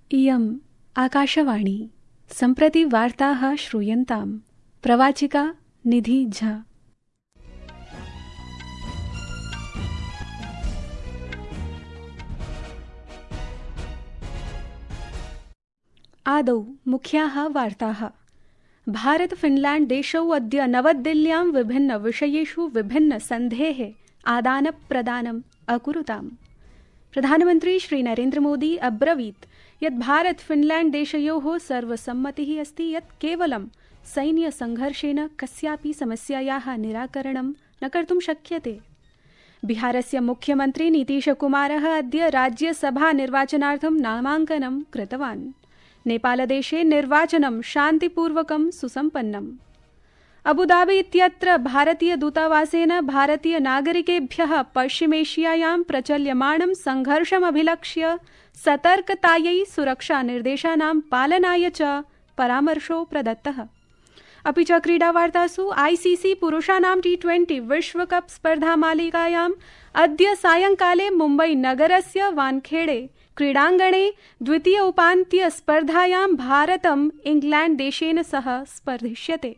इयम् आकाशवाणी। सम्प्रति वार्ताः श्रूयन्ताम्। प्रवाचिका निधि झा। आदौ मुख्याः वार्ताः। भारत फिनलैंड देशौ अद्य नवदिल्ल्यां विभिन्न विषयेषु विभिन्न सन्धेः आदानप्रदानम् अकुरुताम्। प्रधानमन्त्री श्री नरेन्द्र मोदी अब्रवीत् यत् भारत फिनलैंड देशयोः सर्वसम्मतिः अस्ति यत् केवलं सैन्यसङ्घर्षेण कस्यापि समस्यायाः निराकरणं न कर्तुं शक्यते। बिहारस्य मुख्यमन्त्री नीतीशकुमारः अद्य राज्यसभा निर्वाचनार्थं नामाङ्कनं कृतवान्। नेपालदेशे निर्वाचनं शान्तिपूर्वकं सुसम्पन्नम्। अबुधाबी इत्यत्र भारतीयदूतावासेन भारतीयनागरिकेभ्यः पश्चिमेशियायां प्रचल्यमाणं संघर्षमभिलक्ष्य सतर्कतायै सुरक्षानिर्देशानां पालनाय च परामर्शो प्रदत्तः। अपि च क्रीडावार्तासु आईसीसी पुरुषाणां T20 विश्वकप स्पर्धामालिकायाम् अद्य सायंकाले मुम्बईनगरस्य वानखेड़े क्रीडाङ्गणे द्वितीय उपान्त्य स्पर्धायां भारतम् इंग्लैंड देशेन सह स्पर्धिष्यते।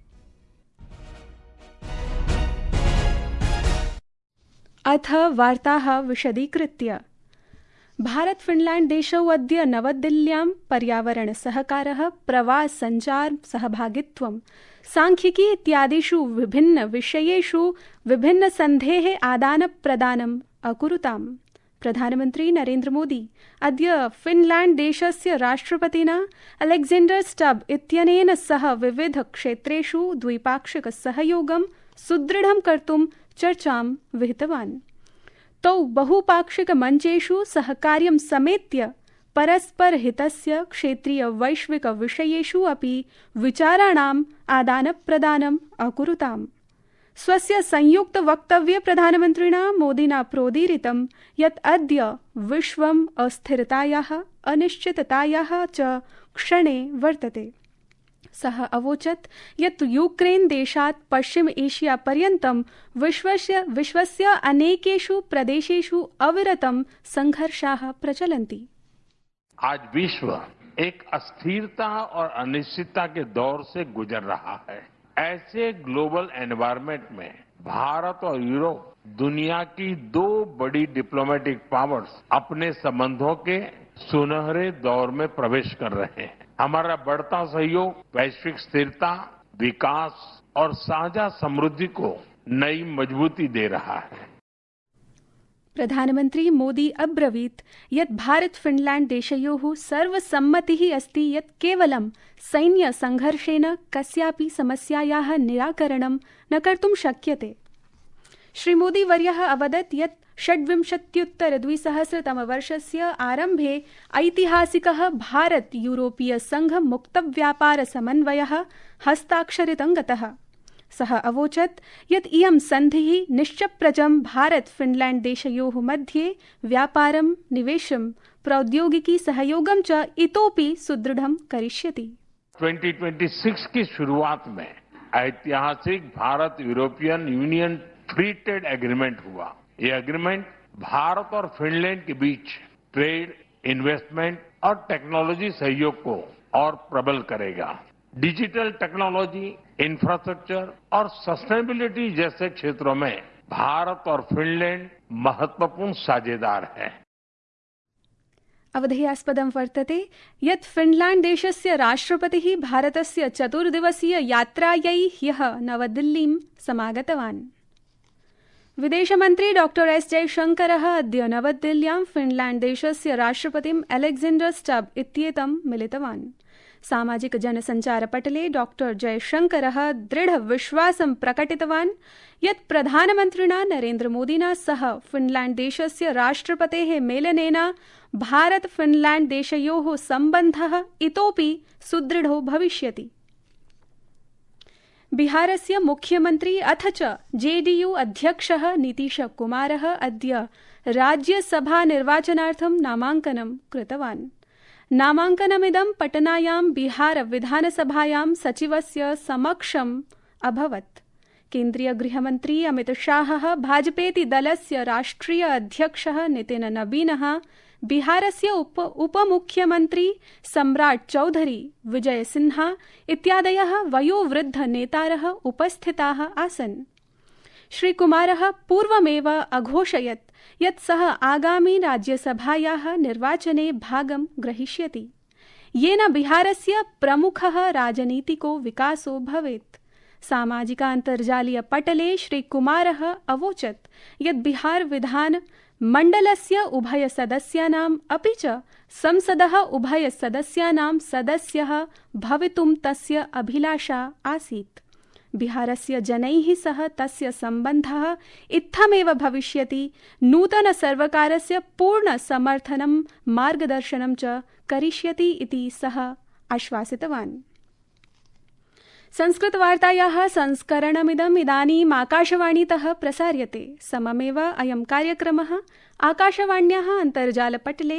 अथ वार्ताः विशदीकृत्य। भारत फिनलैंड देशौ अद्य नवदिल्ल्यां पर्यावरण सहकारः, प्रवास संचार सहभागित्वं, सांख्यिकी इत्यादिषु विभिन्न विषयेषु विभिन्न सन्धेः आदानप्रदानम् अकुरुताम्। प्रधानमन्त्री नरेन्द्र मोदी अद्य फिनलैंड देशस्य राष्ट्रपतिना अलेक्जेंडर स्टब इत्यनेन सह विविध क्षेत्रेषु द्विपाक्षिक सहयोगं सुदृढं कर्तुं चर्चां विहितवान्। तौ बहुपाक्षिक मञ्चेषु सहकार्यं समेत्य परस्पर हितस्य क्षेत्रीय वैश्विक विषयेषु अपि विचाराणाम् आदानप्रदानम् अकुरुताम्। स्वस्य संयुक्त वक्तव्ये प्रधानमन्त्रिणा मोदिना प्रोदीरितं यत् अद्य विश्वम् अस्थिरतायाः, अनिश्चिततायाः च क्षणे वर्तते। सः अवोचत् यत् यूक्रेन देशात् पश्चिम एशिया पर्यन्तं विश्वस्य अनेकेषु प्रदेशेषु अविरतं संघर्षाः प्रचलन्ति। आज विश्व एक अस्थिरता और अनिश्चितता के दौर से गुजर रहा है। ऐसे ग्लोबल एनवायरनमेंट में भारत और यूरोप दुनिया की दो बड़ी डिप्लोमेटिक पावर्स अपने संबंधों के सुनहरे दौर में प्रवेश कर रहे हैं। हमारा बढ़ता सहयोग वैश्विक स्थिरता, विकास और साझा समृद्धि को नई मजबूती दे रहा है। प्रधानमन्त्री मोदी अब्रवीत् यत् भारत फिनलैंड देशयोः सर्वसम्मतिः अस्ति यत् केवलं सैन्यसङ्घर्षेण कस्यापि समस्यायाः निराकरणं न कर्तुं शक्यते। श्री मोदी वर्यः अवदत् यत् 2026-2000 आरम्भे ऐतिहासिकः भारत यूरोपीय संघ मुक्तव्यापार समन्वयः हस्ताक्षरितं गतः। सः अवोचत् यत् इयं सन्धिः निश्चप्रजं भारत फिनलैंड देशयोः मध्ये व्यापारं, निवेशं, प्रौद्योगिकी सहयोगं च इतोपि सुदृढं करिष्यति। 2026 की शुरुआत में ऐतिहासिक Bharat European Union free trade agreement हुआ। ये एग्रीमेंट भारत और फिनलैंड के बीच ट्रेड, इन्वेस्टमेंट और टेक्नोलॉजी सहयोग को और प्रबल करेगा। डिजिटल टेक्नोलॉजी, इंफ्रास्ट्रक्चर और सस्टेनेबिलिटी जैसे क्षेत्रों में भारत और फिनलैंड महत्वपूर्ण साझेदार हैं। अवधेयास्पदं वर्तते यत् फिनलैंड देशस्य राष्ट्रपतिः भारतस्य 4 दिवसीय यात्रायै ह्यः नवदिल्लीं समागतवान्। विदेशमन्त्री डॉ एस जयशंकरः अद्य नवदिल्ल्यां फिनलैंड देशस्य राष्ट्रपतिम् अलेक्जेंडर स्टब इत्येतं मिलितवान्। सामाजिक जनसञ्चारपटले डॉ जयशंकरः दृढविश्वासं प्रकटितवान् यत् प्रधानमन्त्रिणा नरेन्द्र मोदिना सह फिनलैंड देशस्य राष्ट्रपतेः मेलनेन भारत फिनलैंड देशयोः सम्बन्धः इतोपि सुदृढो भविष्यति। बिहारस्य मुख्यमन्त्री अथ च जेडीयू अध्यक्षः नीतीशकुमारः अद्य राज्यसभा निर्वाचनार्थं नामाङ्कनं कृतवान्। नामाङ्कनमिदं पटनायां बिहार विधानसभायां सचिवस्य समक्षम् अभवत्। केन्द्रीय गृहमन्त्री अमित शाहः, भाजपेति दलस्य राष्ट्रिय अध्यक्षः नितिन नबीनः, बिहारस्य उपमुख्यमन्त्री सम्राट चौधरी, विजय सिन्हा इत्यादयः वयोवृद्धनेतारः उपस्थिताः आसन्। श्रीकुमारः पूर्वमेव अघोषयत् यत् सः आगामी राज्यसभायाः निर्वाचने भागं ग्रहीष्यति, येन बिहारस्य प्रमुखः राजनीतिको विकासो भवेत्। सामाजिकान्तर्जालीयपटले श्रीकुमारः अवोचत् यत् बिहार विधान मण्डलस्य उभयसदस्यानाम् अपि च संसदः उभयसदस्यानां सदस्यः भवितुं तस्य अभिलाषा आसीत्। बिहारस्य जनैः सह तस्य सम्बन्धः इत्थमेव भविष्यति, नूतनसर्वकारस्य पूर्णसमर्थनं मार्गदर्शनं च करिष्यति इति सः आश्वासितवान्। संस्कृतवार्तायाः संस्करणमिदम् इदानीम् आकाशवाणीतः प्रसार्यते। सममेव अयं कार्यक्रमः आकाशवाण्याः अन्तर्जालपटले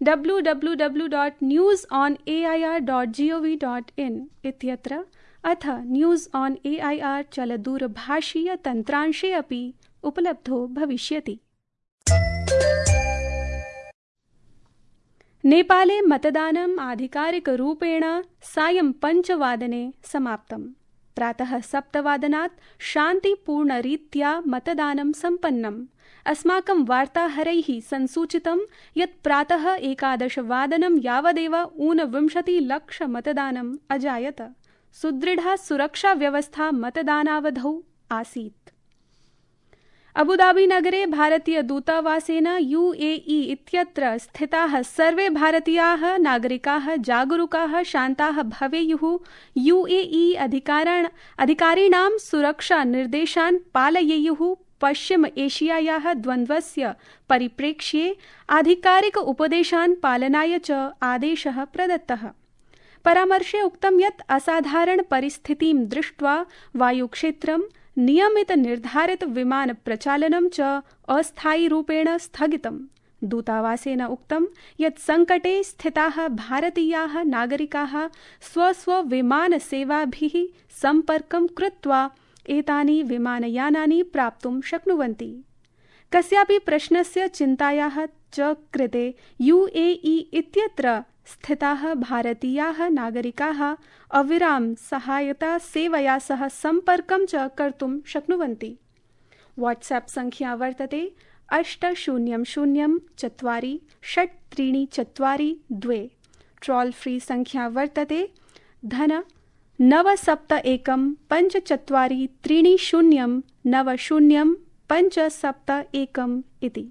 www.newsonair.gov.in इत्यत्र अथ न्यूज़ ऑन एआईआर चलदूरभाषीय तन्त्रांशे अपि उपलब्धो भविष्यति। नेपाले मतदानम् आधिकारिकरूपेण सायं 5 वादने समाप्तम्। प्रातः 7 वादनात् शान्तिपूर्णरीत्या मतदानं सम्पन्नम्। अस्माकं वार्ताहरैः संसूचितं यत् प्रातः 11 वादनं यावदेव 29 लाख मतदानम् अजायत। सुदृढ़ा सुरक्षा व्यवस्था मतदानावधौ आसीत्। अबुधाबी नगरे भारतीय दूतावासेन यूएई इत्यत्र स्थिताः सर्वे भारतीयाः नागरिकाः जागरूकाः शान्ताः भवेयुः, यूएई अधिकारिणां सुरक्षा निर्देशान् पालयेयुः, पश्चिम एशियायाः द्वन्द्वस्य परिप्रेक्ष्ये आधिकारिक उपदेशान् पालनाय च आदेशः प्रदत्तः। परामर्शे उक्तं यत् असाधारण परिस्थितिं दृष्ट्वा वायुक्षेत्रं नियमित निर्धारित विमान प्रचालनं च अस्थायीरूपेण स्थगितम्। दूतावासेन उक्तं यत् संकटे स्थिताः भारतीयाः नागरिकाः स्वविमानसेवाभिः सम्पर्कं कृत्वा एतानि विमानयानानि प्राप्तुं शक्नुवन्ति। कस्यापि प्रश्नस्य चिन्तायाः च कृते यूएई इत्यत्र स्थिताः भारतीयाः नागरिकाः अविराम सहायता सेवया सह सम्पर्कं च कर्तुं शक्नुवन्ति। वाट्सएप संख्या वर्तते 800-46342। ट्रोल फ्री संख्या वर्तते धन 9713090571 इति।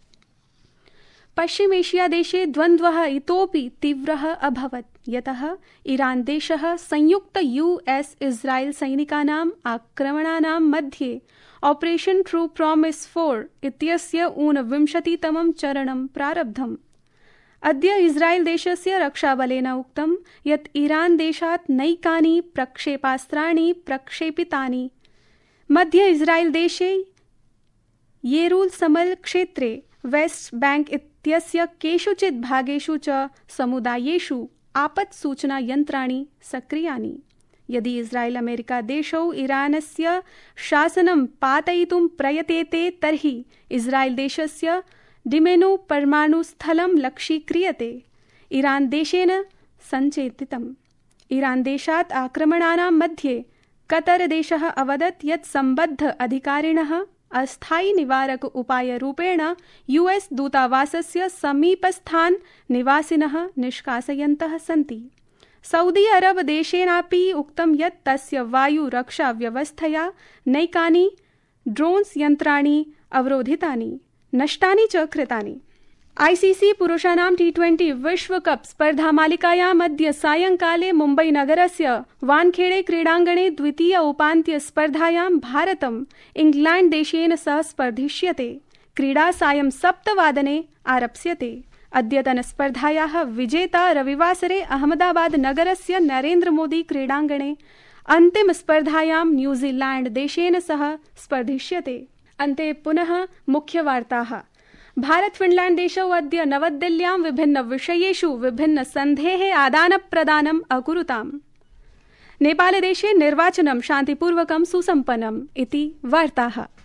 पश्चिमेशिया देशे द्वन्द्वः इतोपि तीव्रः अभवत्, यतः ईरान देशः संयुक्त यूएस इस्राएल सैनिकानाम् आक्रमणानां मध्ये ऑपरेशन ट्रू प्रॉमिस 4 इत्यस्य 29तमं चरणं प्रारब्धम्। अद्य इस्राएल देशस्य रक्षाबलेन उक्तं यत् ईरान देशात् नैकानि प्रक्षेपास्त्राणि प्रक्षेपितानि। मध्य इस्राएल देशे येरूसलम क्षेत्रे वेस्ट बैंक इत्यस्य केषुचित् भागेषु च समुदायेषु आपत्सूचना यन्त्राणि सक्रियानि। यदि इस्राएल अमेरिका देशौ ईरानस्य शासनं पातयितुं प्रयतेते तर्हि इस्राएल देशस्य डिमेनु परमाणुस्थलं लक्ष्यीक्रियते। ईरान देशेन सञ्चेतितम्। ईरान देशात् आक्रमणानां मध्ये कतर देशः अवदत् यत् सम्बद्ध अधिकारिणः अस्थायी निवारक उपायरूपेण यूएस दूतावासस्य समीपस्थान् निवासिनः निष्कासयन्तः सन्ति। सऊदी अरब देशेनापि उक्तं यत् तस्य वायु रक्षा व्यवस्थया नैकानि ड्रोन्स यन्त्राणि अवरोधितानि, नष्टानि च कृतानि। आईसीसी पुरुषाणां T20 विश्वकप स्पर्धामालिकायाम् अद्य सायंकाले मुम्बई नगरस्य वानखेड़े क्रीडाङ्गणे द्वितीय उपान्त्य स्पर्धायां भारतम् इंग्लैंड देशेन सह स्पर्धिष्यते। क्रीडा सायं 7 वादने आरप्स्यते। अद्यतन स्पर्धायाः विजेता रविवासरे अहमदाबाद नगरस्य नरेन्द्र मोदी क्रीडाङ्गणे अन्तिम स्पर्धायां न्यूजीलैंड देशेन सह स्पर्धिष्यते। अन्ते पुनः मुख्यवार्ताः। भारत फिनलैंड देशौ अद्य नवदिल्ल्यां विभिन्न विषयेषु विभिन्न सन्धेः आदानप्रदानम् अकुरुताम्। नेपालदेशे निर्वाचनं शान्तिपूर्वकं सुसम्पन्नम् इति वार्ताः।